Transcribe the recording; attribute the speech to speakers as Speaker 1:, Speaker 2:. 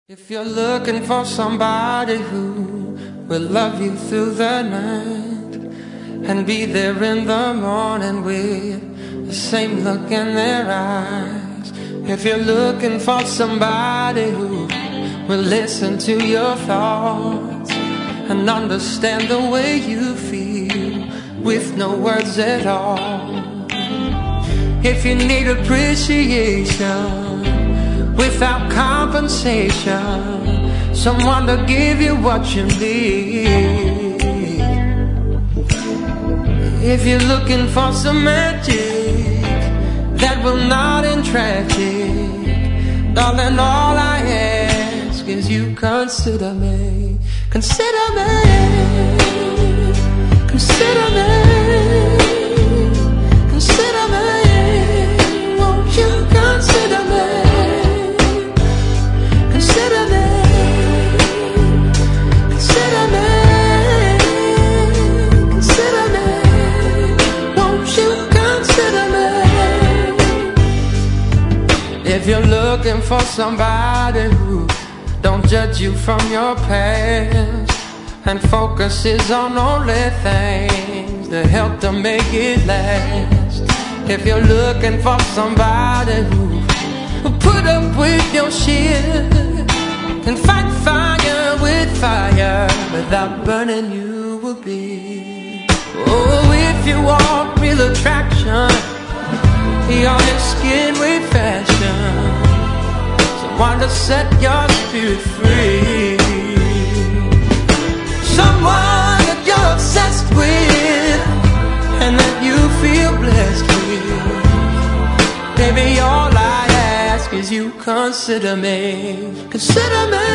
Speaker 1: If you're looking for somebody who will love you through the night and be there in the morning with the same look in their eyes, if you're looking for somebody who will listen to your thoughts and understand the way you feel with no words at all, if you need appreciation without compensation, someone to give you what you need, if you're looking for some magic that will not end tragic, darling, all I ask is you consider me, consider me, consider me, consider me, won't you consider me? If you're looking for somebody who don't judge you from your past and focuses on only things that help to make it last, if you're looking for somebody who will put up with your shit and fight fire with fire without burning you a bit, oh, if you want real attraction, on your skin with fashion, someone to set your spirit free, someone that you're obsessed with and that you feel blessed with. Baby, all I ask is you consider me, consider me,